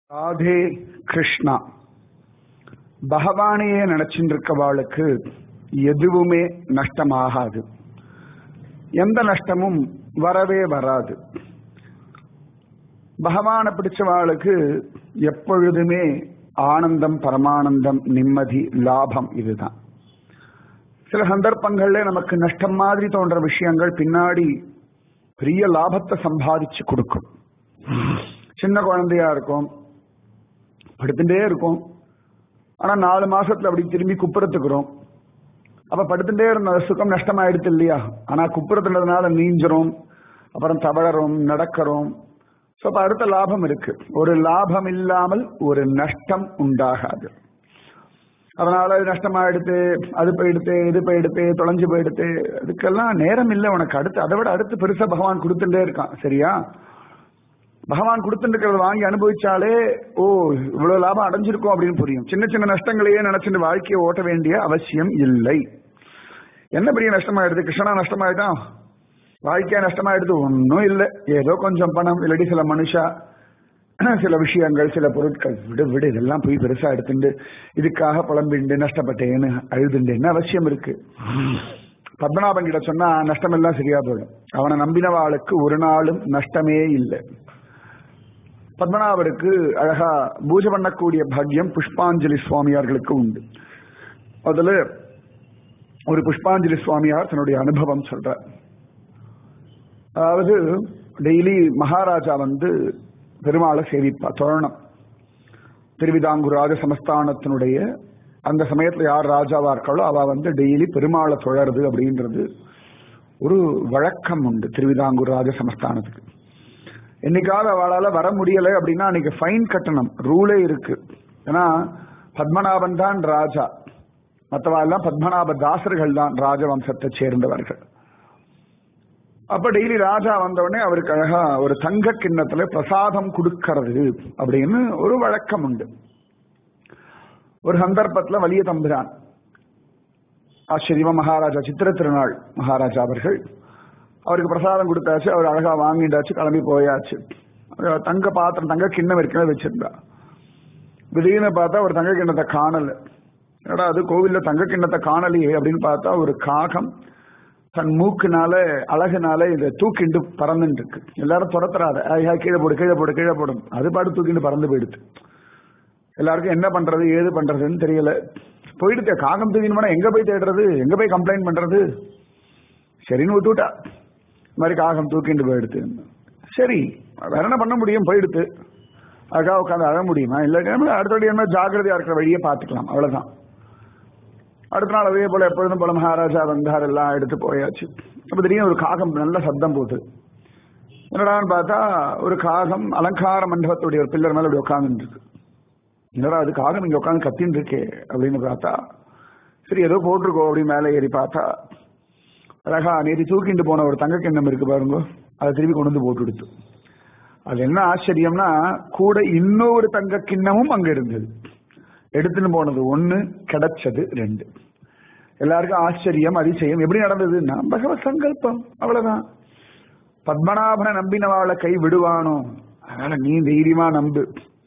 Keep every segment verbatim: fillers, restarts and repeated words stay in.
ராதே கிருஷ்ணா. பகவானையே நினைச்சுட்டு இருக்கவாளுக்கு எதுவுமே நஷ்டமாகாது, எந்த நஷ்டமும் வரவே வராது. பகவானை பிடிச்சவாளுக்கு எப்பொழுதுமே ஆனந்தம், பரமானந்தம், நிம்மதி, லாபம். இதுதான். சில சந்தர்ப்பங்கள்ல நமக்கு நஷ்டம் மாதிரி தோன்ற விஷயங்கள் பின்னாடி பெரிய லாபத்தை சம்பாதிச்சு கொடுக்கும். சின்ன குழந்தையா இருக்கும், படுத்துட்டே இருக்கும், ஆனா நாலு மாசத்துல அப்படி திரும்பி குப்புறத்துக்குறோம். அப்ப படுத்துட்டே இருந்த சுகம் நஷ்டமாயிடுது இல்லையா? ஆனா குப்புறத்துனதுனால நீஞ்சிரும், அப்புறம் தவழறோம், நடக்கிறோம். ஸோ அப்ப அடுத்த லாபம் இருக்கு. ஒரு லாபம் இல்லாமல் ஒரு நஷ்டம் உண்டாகாது. அதனால இது நஷ்டமாயிடுத்து, அது போயிடுத்து, இது போயிடுத்து, தொலைஞ்சு போயிடுத்து, அதுக்கெல்லாம் நேரம் இல்லை உனக்கு. அடுத்து அதை விட அடுத்து பெருசா பகவான் கொடுத்துட்டே இருக்கான். சரியா? பகவான் கொடுத்துருக்கிறத வாங்கி அனுபவிச்சாலே ஓ இவ்வளவு லாபம் அடைஞ்சிருக்கும் அப்படின்னு புரியும். சின்ன சின்ன நஷ்டங்களையே நினைச்சிட்டு வாழ்க்கையை ஓட்ட வேண்டிய அவசியம் இல்லை. என்ன பெரிய நஷ்டமாயிடுது? கிருஷ்ணா நஷ்டமாயிட்டான், வாழ்க்கையா நஷ்டமாயிடுது? ஒன்னும் இல்லை. ஏதோ கொஞ்சம் பணம், இல்லாட்டி சில மனுஷா, சில விஷயங்கள், சில பொருட்கள். விடு விடு இதெல்லாம் போய் பெருசா எடுத்துட்டு இதுக்காக புலம்பிண்டு நஷ்டப்பட்டேன்னு அழுதுண்டு என்ன அவசியம் இருக்கு? பத்மநாபன் கிட்ட சொன்னா நஷ்டம் எல்லாம் சரியா போயிடும். அவனை நம்பினவாளுக்கு ஒரு நாளும் நஷ்டமே இல்லை. பத்மநாபருக்கு அழகா பூஜை பண்ணக்கூடிய பாக்கியம் புஷ்பாஞ்சலி சுவாமியார்களுக்கு உண்டு. அதுல ஒரு புஷ்பாஞ்சலி சுவாமியார் தன்னுடைய அனுபவம் சொல்றார். அதாவது டெய்லி மகாராஜா வந்து பெருமாளை சேவிப்பா, தொழணும். திருவிதாங்கூர் ராஜ சமஸ்தானத்தினுடைய அந்த சமயத்துல யார் ராஜாவா இருக்காளோ அவ வந்து டெய்லி பெருமாளை தொழறது அப்படின்றது ஒரு வழக்கம் உண்டு திருவிதாங்கூர் ராஜ சமஸ்தானத்துக்கு. என்னைக்காவது அவளால வர முடியலை அப்படின்னா அன்னைக்கு ஃபைன் கட்டணம் ரூலே இருக்கு. ஏன்னா பத்மநாபன் தான் ராஜா, மற்றவாள்லாம் பத்மநாப தாசர்கள் தான் ராஜவம்சத்தை சேர்ந்தவர்கள். அப்ப டெய்லி ராஜா வந்தவுடனே அவருக்கு அழகா ஒரு தங்க கிண்ணத்துல பிரசாதம் கொடுக்கறது அப்படின்னு ஒரு வழக்கம் உண்டு. ஒரு சந்தர்ப்பத்துல வலிய தம்பிரான் ஆச்சரியமா மகாராஜா சித்திர திருநாள் மகாராஜா அவர்கள் அவருக்கு பிரசாதம் கொடுத்தாச்சு. அவர் அழகா வாங்கிட்டாச்சு, கிளம்பி போயாச்சு. தங்க பாத்திரம், தங்க கிண்ணம் ஏற்கனவே வச்சிருந்தா. திடீர்னு பார்த்தா ஒரு தங்க கிண்ணத்தை காணல. ஏடா அது கோவில்ல தங்க கிண்ணத்தை காணலையே அப்படின்னு பார்த்தா ஒரு காகம் தன் மூக்குனால அழகுனால இதை தூக்கிண்டு பறந்துட்டு இருக்கு. எல்லாரும் துரத்துறாத, கீழே போடு கீழே போடு கீழே போடும். அது பாட்டு தூக்கிண்டு பறந்து போயிடுது. எல்லாருக்கும் என்ன பண்றது ஏது பண்றதுன்னு தெரியல. போயிடுச்சு காகம் தூக்கின்னு, எங்க போய் தேடுறது, எங்க போய் கம்ப்ளைண்ட் பண்றது? சரின்னு விட்டுவிட்டா. இந்த மாதிரி காகம் தூக்கிண்டு போயிடுது. சரி வேற என்ன பண்ண முடியும், போயிடுத்து. அதுக்காக உட்காந்து அழ முடியுமா? இல்லை, அடுத்தபடி என்ன ஜாகிரதையா இருக்கிற வழியே பார்த்துக்கலாம், அவ்வளவுதான். அடுத்த நாள் அதே போல எப்பொழுதும் போல மகாராஜா வந்தார், எல்லாம் எடுத்து போயாச்சு. அப்ப திடீர்னு ஒரு காகம் நல்ல சப்தம் போட்டு என்னடான்னு பார்த்தா ஒரு காகம் அலங்கார மண்டபத்துடைய ஒரு பில்லர் மேல அப்படி உட்காந்துட்டு இருக்கு. என்னடா அது காகம் இங்க உட்காந்து கத்தின்னு இருக்கே அப்படின்னு பார்த்தா சரி ஏதோ போட்டிருக்கோம் அப்படின்னு மேலே ஏறி பார்த்தா அழகா நேற்று தூக்கிட்டு போன ஒரு தங்க கிண்ணம் இருக்கு பாருங்க, அதை திரும்பி கொண்டு வந்து போட்டு கொடுத்து. அது என்ன ஆச்சரியம்னா கூட இன்னொரு தங்க கிண்ணமும் அங்க இருந்தது. எடுத்துன்னு போனது ஒண்ணு, கிடைச்சது ரெண்டு. எல்லாருக்கும் ஆச்சரியம், அதிசயம். எப்படி நடந்ததுன்னா பகவத் சங்கல்பம், அவ்வளவுதான். பத்மநாபனை நம்பினவாளை கை விடுவானோ? அதனால நீ தைரியமா நம்பு.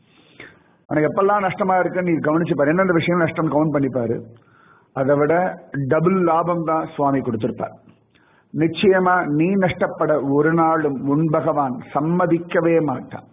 உனக்கு எப்பெல்லாம் நஷ்டமா இருக்குன்னு நீ கவனிச்சு பாரு, எந்தெந்த விஷயம் நஷ்டம் கவுண்ட் பண்ணிப்பாரு. அதை விட டபுள் லாபம் தான் சுவாமி கொடுத்திருப்பார். நிச்சயமா நீ நஷ்டப்பட ஒரு நாளும் உன் பகவான் சம்மதிக்கவே மாட்டான்.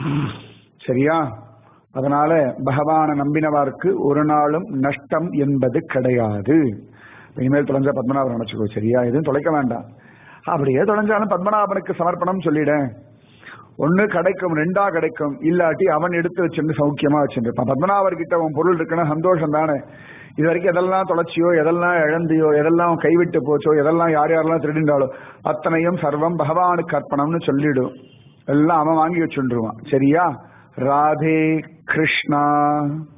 சரியா? அதனால பகவானை நம்பினவாருக்கு ஒரு நாளும் நஷ்டம் என்பது கிடையாது. இனிமேல் தொலைஞ்சா பத்மநாபன் நினைச்சுக்கோ. சரியா? எதுவும் தொலைக்க வேண்டாம். அப்படியே தொலைஞ்சாலும் பத்மநாபனுக்கு சமர்ப்பணம் சொல்லிட. ஒண்ணு கிடைக்கும், ரெண்டா கிடைக்கும், இல்லாட்டி அவன் எடுத்து வச்சிருந்து சௌக்கியமா வச்சிருப்பான். பத்மநாபர்கிட்ட உன் பொருள் இருக்குன்னா சந்தோஷம் தானே. இது வரைக்கும் எதெல்லாம் தொலைச்சியோ, எதெல்லாம் இழந்தியோ, எதெல்லாம் கைவிட்டு போச்சோ, எதெல்லாம் யார் யாரெல்லாம் திருடிண்டாலோ அத்தனையும் சர்வம் பகவானுக்கு அர்ப்பணம்னு சொல்லிடும். எல்லாம் அவன் வாங்கி வச்சுருவான். சரியா? ராதே கிருஷ்ணா.